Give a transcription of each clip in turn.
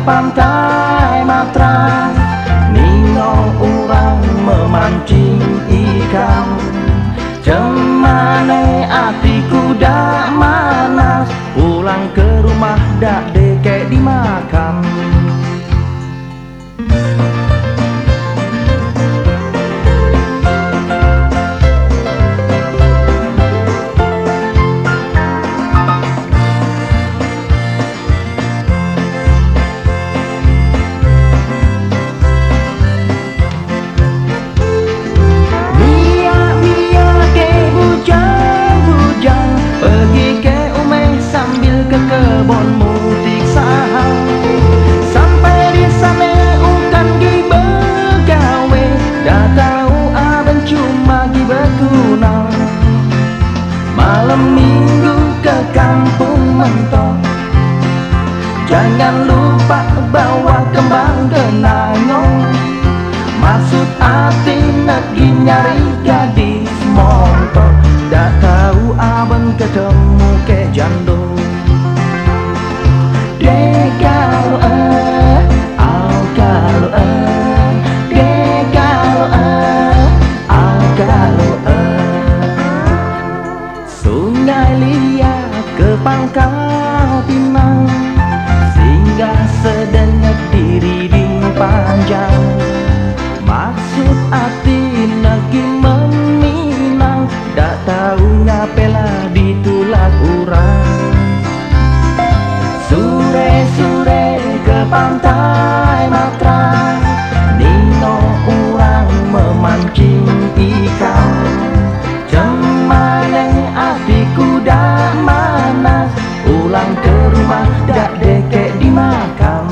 pantai Matra, nino orang memancing ikan. Cemane hatiku dak manas, pulang ke rumah dak dekek dimakan. Kebon mutik sahang, sampai di sana ukan gi begawe, dah tahu aben cuma gi berkunang. Malam minggu ke kampung mentok, jangan lupa bawa kembang kenangon. Maksud hati negi nyari gadis montok, dah tahu aben ketemu ke jando. Sungai Liat ke Pangkal Pinang, singgah sedenyak diri di panjang. Maksud hati negi meminang, dak tahu ngapela ditulak urang. Sore-sore ke pantai Matra, nino orang memancing ikan. Cemane hatiku dak manas, pulang ke rumah dak dekek dimakan.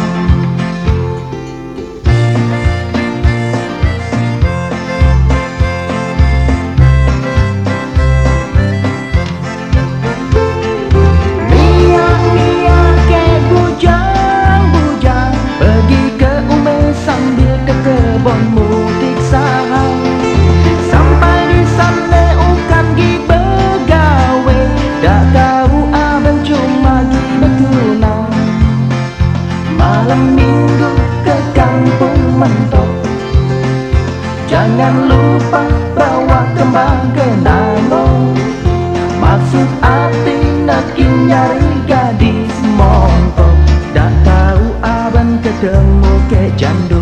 Kebon mutik sahang, sampai di sana ukan gi begawe, dak tahu aben cuma gi bertunang. Malam minggu ke kampung mentok, jangan lupa bawa kembang kenangon. Maksud hati negi nyari gadis montok, dak tahu aben ketemu ke jando.